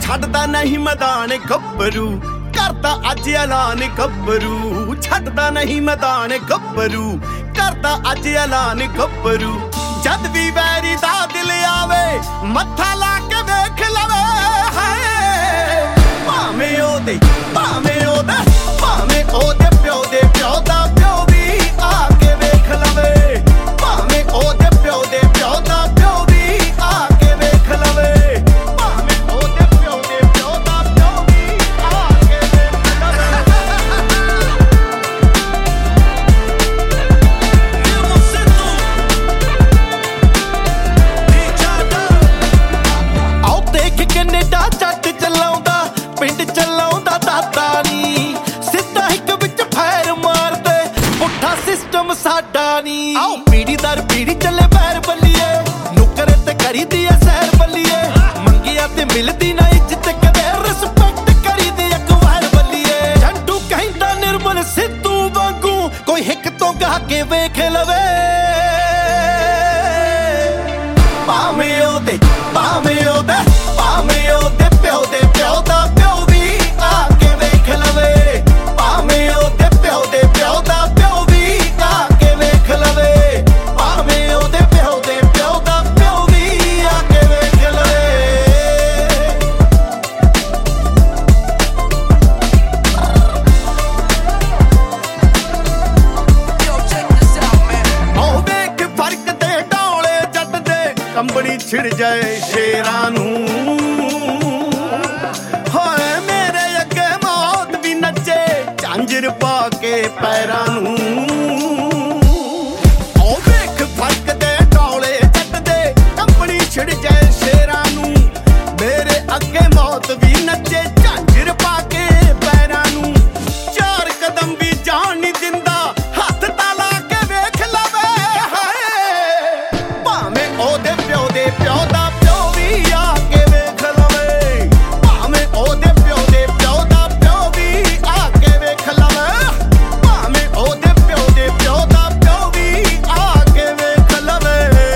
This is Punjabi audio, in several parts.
ਛੱਡਦਾ ਨਹੀਂ ਮੈਦਾਨ ਗੱਭਰੂ, ਕਰਦਾ ਅੱਜ ਐਲਾਨ ਗੱਭਰੂ। ਛੱਡਦਾ ਨਹੀਂ ਮੈਦਾਨ ਗੱਭਰੂ, ਕਰਦਾ ਅੱਜ ਐਲਾਨ ਗੱਭਰੂ। ਜਦ ਵੀ ਵੈਰੀ ਦਾ ਦਿਲ ਆਵੇ ਮੱਥਾ ਲਾ ਕੇ ਵੇਖ ਲਵੇ, ਹਾਏ ਭਾਵੇਂ ਉਹਦੇ ਭਾਵੇਂ ਉਹਦਾ ਭਾਵੇਂ ਉਹਦੇ ਪਿਓ ਦੇ ਪਿਓ ਦਾ ਪਿਓ ਵੀ ਆ ਕੇ ਵੇਖ ਲਵੇ, ਭਾਵੇਂ ਉਹਦੇ ਪਿਓ ਦੇ ਪਿਓ ਦਾ ਪਿਓ ਵੀ ਆ ਕੇ ਵੇਖ ਲਵੇ, ਭਾਵੇਂ ਉਹਦੇ ਪਿਓ ਦੇ ਪਿਓ ਦਾ ਪਿਓ ਵੀ ਆ ਕੇ ਵੇਖ ਲਵੇ। ਆਓ ਦੇਖ ਕੈਨੇਡਾ ਜੱਟ ਚਲਾਉਂਦਾ, ਪਿੰਡ ਚਲਾਉਂਦਾ ਦਾਦਾ ਨੀ, ਸਿੱਧਾ ਇੱਕ ਵਿੱਚ ਫੈਰ ਮਾਰਦੇ ਪੁੱਠਾ ਸਿਸਟਮ ਸਾਡਾ ਨੀ। ਆਓ ਪੀੜੀ ਦਰ ਪੀੜੀ ਚੱਲੇ ਪੈਰ ਬੱਲੀਏ, ਨੁਕਰ ਤੇ ਕਰੀਦੀ ਐ ਸੈਰ ਬੱਲੀਏ, ਮੰਗਿਆ ਤੇ ਮਿਲਦੀ ਨਾ ਇੱਜ਼ਤ ਕਦੇ, ਰਿਸਪੈਕਟ ਕਰੀਦੀ ਅਕਵਾਰ ਬੱਲੀਏ। ਜੰਟੂ ਕਹਿੰਦਾ ਨਿਰਮਲ ਸਿੱਧੂ ਵਾਂਗੂ ਕੋਈ ਹਿੱਕ ਤੋਂ ਗਾ ਕੇ ਵੇਖ ਲਵੇ, ਭਾਵੇਂ ਉਹਦੇ ਭਾਵੇਂ ਉਹਦਾ ਭਾਵੇਂ ਉਹਦੇ ਪਿਓ ਦੇ ਪਿਓ ਦਾ ਪਿਓ ਵੀ ਆ ਕੇ ਵੇਖ ਲਵੇ, ਭਾਵੇਂ ਉਹਦੇ ਪਿਓ ਦੇ ਪਿਓ ਦਾ ਪਿਓ ਵੀ ਆ ਕੇ ਵੇਖ ਲਵੇ, ਭਾਵੇਂ ਉਹਦੇ ਪਿਓ ਦੇ ਪਿਓ ਦਾ ਪਿਓ ਵੀ ਆ ਕੇ ਵੇਖ ਲਵੇ। ਉਹ ਵੇਖ ਫਰਕ ਦੇ ਡੌਲੇ ਜੱਟ ਦੇ, ਕੰਬਣੀ ਛਿੜ ਜਾਏ ਸ਼ੇਰਾਂ ਨੂੰ, ਹੋਏ ਮੇਰੇ ਅੱਗੇ ਮੌਤ ਵੀ ਨੱਚੇ ਝਾਂਜਰ ਪਾ ਕੇ ਪੈਰਾਂ ਨੂੰ। ਉਹ ਵੇਖ ਫਰਕ ਦੇ ਡੌਲੇ ਜੱਟ ਦੇ, ਕੰਬਣੀ ਛਿੜ ਜਾਏ ਸ਼ੇਰਾਂ ਨੂੰ, ਮੇਰੇ ਅੱਗੇ ਮੌਤ ਵੀ ਨੱਚੇ ਝਾਂਜਰ ਪਾ ਕੇ ਪੈਰਾਂ ਨੂੰ। ਚਾਰ ਕਦਮ ਵੀ ਜਾਣ ਨਹੀਂ ਦਿੰਦਾ, ਹੱਥ ਤਾਂ ਲਾ ਕੇ ਵੇਖ ਲਵੇ, ਹਾਏ ਭਾਵੇਂ ਉਹਦੇ ਪਿਓ ਦੇ ਪਿਓ ਦਾ ਪਿਓ ਵੀ ਆ ਕੇ ਵੇਖ ਲਵੇ, ਭਾਵੇਂ ਉਹਦੇ ਪਿਓ ਦੇ ਪਿਓ ਦਾ ਪਿਓ ਵੀ ਆ ਕੇ ਵੇਖ ਲਵੇ, ਭਾਵੇਂ ਉਹਦੇ ਪਿਓ ਦੇ ਪਿਓ ਦਾ ਪਿਓ ਵੀ ਆ ਕੇ ਵੇਖ ਲਵੇ।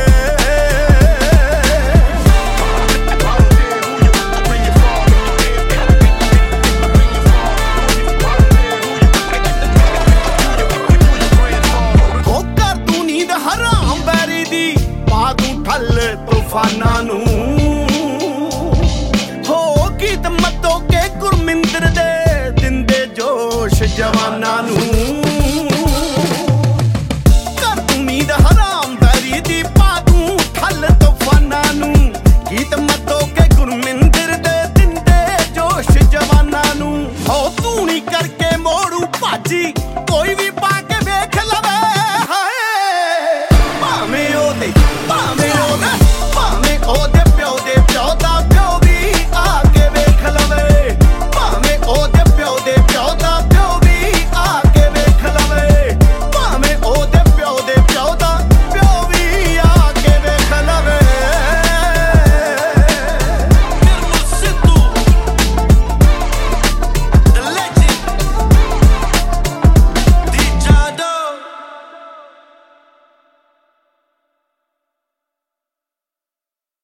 ਉਹ ਕਰ ਤੂੰ ਨੀਂਦ ਹਰਾਮ ਬੈਰੀ ਦੀ, ਪਾ ਤੂੰ ਠੱਲ ਤੂਫਾਨਾਂ ਨੂੰ, ਹੋ ਗੀਤ ਮੱਤੋ ਕੇ ਗੁਰਮਿੰਦਰ ਦੇ ਦਿੰਦੇ ਜੋਸ਼ ਜਵਾਨਾਂ ਨੂੰ। ਕਰ ਤੂੰ ਨੀਂਦ ਹਰਾਮ ਬੈਰੀ ਦੀ, ਪਾ ਤੂੰ ਠੱਲ ਤੂਫਾਨਾਂ ਨੂੰ, ਗੀਤ ਮੱਤੋ ਕੇ ਗੁਰਮਿੰਦਰ ਦੇ ਦਿੰਦੇ ਜੋਸ਼ ਜਵਾਨਾਂ ਨੂੰ। ਹੋ ਤੂੰ ਨੀ ਕਰਕੇ ਮੋੜੂ ਭਾਜੀ